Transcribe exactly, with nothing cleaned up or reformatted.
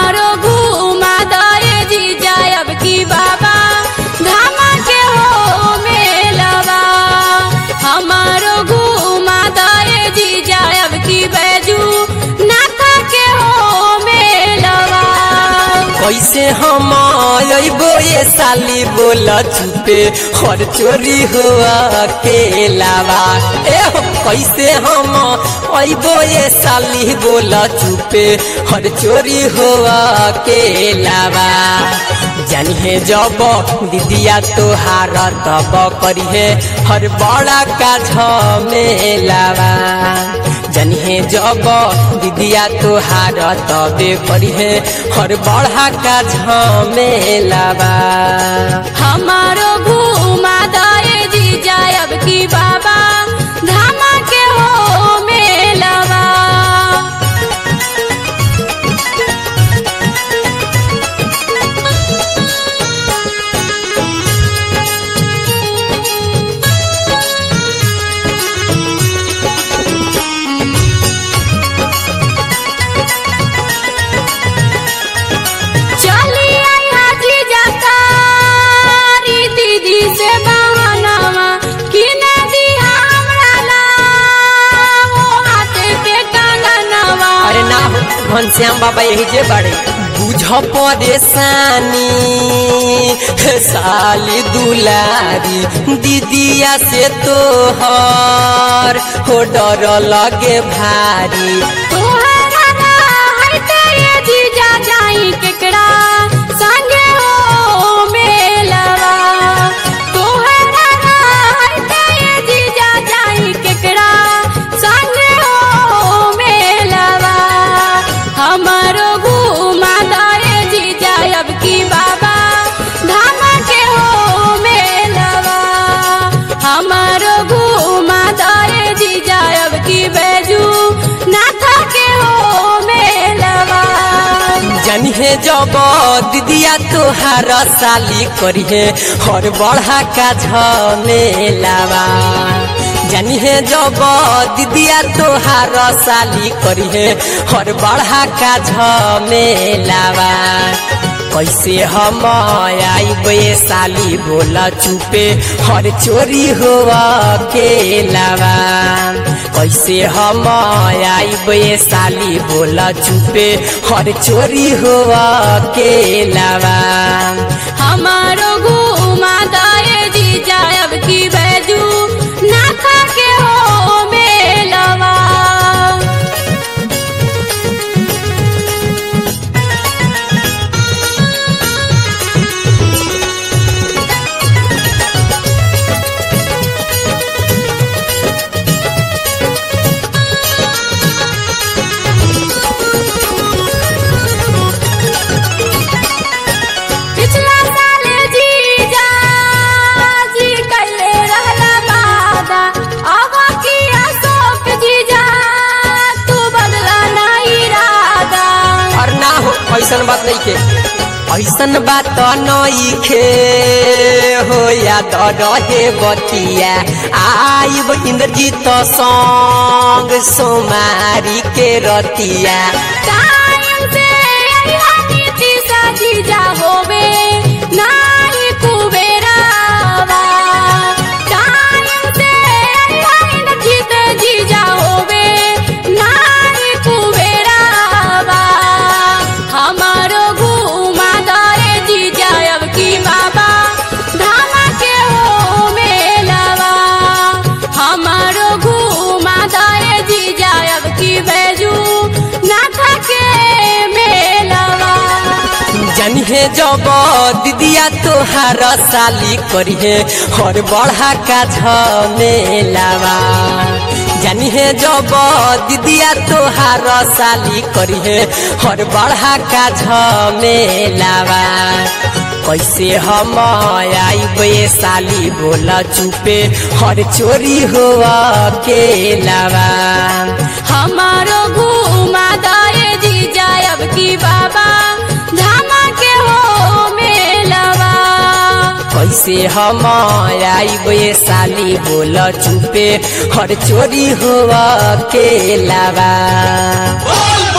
हमारो घूमा दे जीजा अब की बाबा धामा के हो मेलवा। हमारो घूमा दे जीजा अब की बैजू नाथा के हो मेलवा। कैसे हम अइबो ये साली बोला चुपे हर चोरी हुआ के लावा। ए हो कैसे हम अइबो ये साली बोला चुपे हर चोरी हुआ के लावा। जानिए जब दीदिया तोहार तब करिए हर बड़ा का झमेलावा। जानिए जब दीदिया तोहार तबे करिए हर बड़ा का झमेलावा। हमारो घूमा दे जीजा अब की बाबा धामा के हो मेलवा। घनश्याम बाबा यही जे बड़े बुझ परेशानी साली दुलारी दीदिया से तोहर हो डर लगे भारी। जीजा जाई केकड़ा संगे हो मेलवा। जीजा जाई केकड़ा संगे हो मेलवा। हमारो घूमा दे जीजा अब की बाबा धामा के हो मेलवा। हमारो घूमा दे जीजा अब की बैजू नाथा के हो मेलवा। जानिए जब दीदिया तोहार साली करिए हर बड़ा का झमेलावा। जानिए जब दीदिया तोहार साली करिए हर बड़ा का झमेलावा। कैसे हम आइबे साली बोला चुपे हर चोरी हुआ के लावा। कैसे हम आइबे साली बोला चुपे हर चोरी हुआ के लावा। हमारो घूमा दे जीजा अब की बैजू नाथा के हो मेलवा। ऐसन बात नहीं के ऐसन बात नहीं खे हो याद रहे बतिया। आइब इंद्रजीत संग सोमारी के रतिया। जीजा होवे नाही कुबेरावा। इंद्रजीत जीजा होवे नाही कुबेरावा। हमारो घूमा दे जीजा अब की बाबा धामा के हो मेलवा। हमारो घूमा दे जीजा अब की बैजू नाथा के मेलवा। जानिए जब दीदिया तोहार साली करिए हर बड़ा का झमेलावा। जानिए जब दीदिया तोहार साली करिए हर बड़ा का झमेलावा। कैसे हम आइबे साली बोला चुपे हर चोरी हुआ के लावा। हमारो घूमा दे जीजा अब की बाबा धामा के हो मेलवा। कैसे हम आइबे साली बोला चुपे हर चोरी हुआ के लावा।